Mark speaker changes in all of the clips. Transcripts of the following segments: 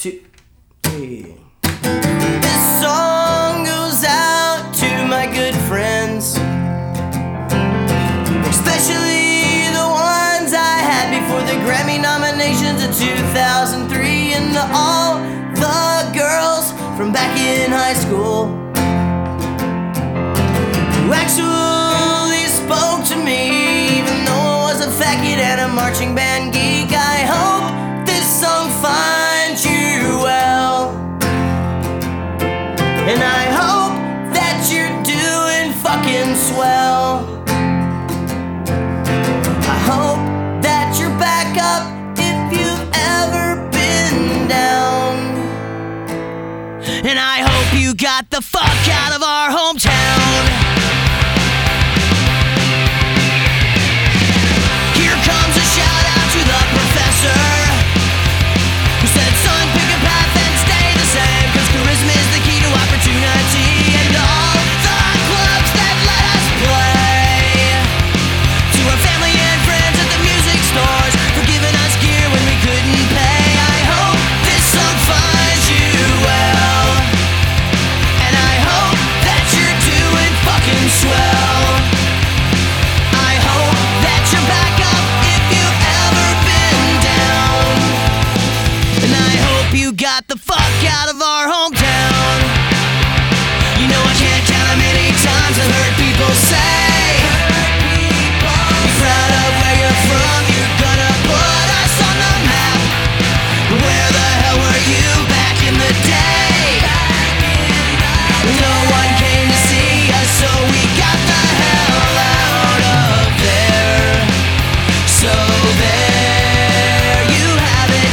Speaker 1: 2, 3.
Speaker 2: This song goes out to my good friends, especially the ones I had before the Grammy nominations of 2003, and to all the girls from back in high school who actually spoke to me, even though I was a fat kid and a marching band geek. I hope this song finds you well, and I hope that you're doing fucking swell. I hope that you're back up if you've ever been down, and I hope you got the fuck out of our hometown. Here comes a shout out to the professor who said, son, pick a path and stay the same, cause charisma is the key to opportunity, and all the clubs that let us play. To our family and friends at the music stores for giving us gear when we couldn't pay. I hope this song finds you well, and I hope that you're doing fucking swell. I hope that you're back up if you've ever been down, and I hope you got the fuck out of our hometown. You know I can't count how many times I've heard people say, be proud of where you're from, you're gonna put us on the map. But where the hell were you back in the day? No one came to see us, so we got the hell out of there. So there you have it.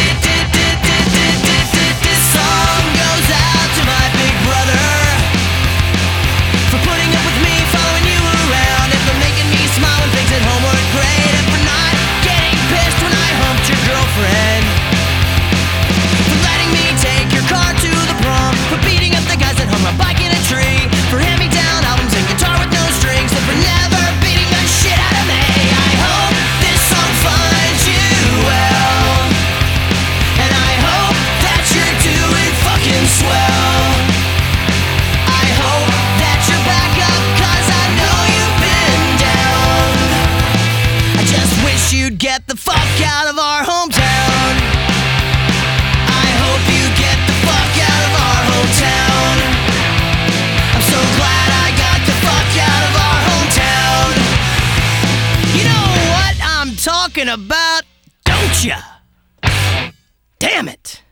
Speaker 2: This song goes out to my big brother for putting up with me, following you around, and for making me smile when things at home weren't great, and for not getting pissed when I humped your girlfriend, for letting me take your car to the prom, for beating up the guys that hung my bike in a tree, for hand-me-down albums and guitar with no strings, and for never beating the shit out of me. I hope this song finds you well, and I hope that you're doing fucking swell. I hope that you're back up, cause I know you've been down. I just wish you'd get the fuck out of our hometown. I hope you get the fuck out of our hometown. I'm so glad I got the fuck out of our hometown. You know what I'm talking about, don't ya? Damn it.